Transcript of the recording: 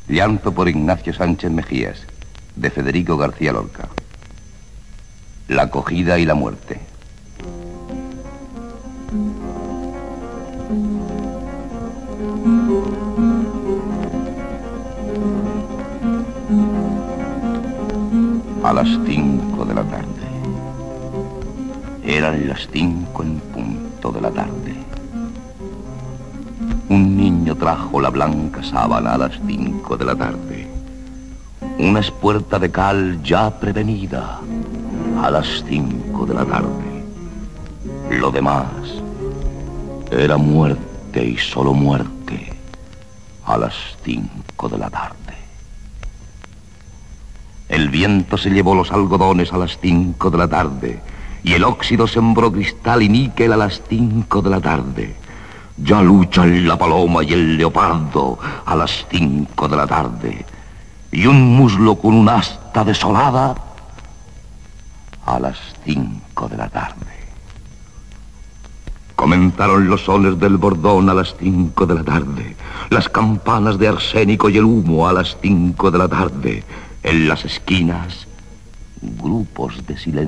Llanto por Ignacio Sánchez Mejías, de Federico García Lorca. La acogida y la muerte. A las 5 de la tarde. Eran las 5 en punto de la tarde. Un niño trajo la blanca sábana a las 5 de la tarde. Una espuerta de cal ya prevenida a las 5 de la tarde. Lo demás era muerte y solo muerte a las 5 de la tarde. El viento se llevó los algodones a las 5 de la tarde y el óxido sembró cristal y níquel a las 5 de la tarde. Ya luchan la paloma y el leopardo a las 5 de la tarde y un muslo con un asta desolada a las 5 de la tarde. Comenzaron los sones del bordón a las 5 de la tarde, las campanas de arsénico y el humo a las 5 de la tarde. En las esquinas, grupos de silencio.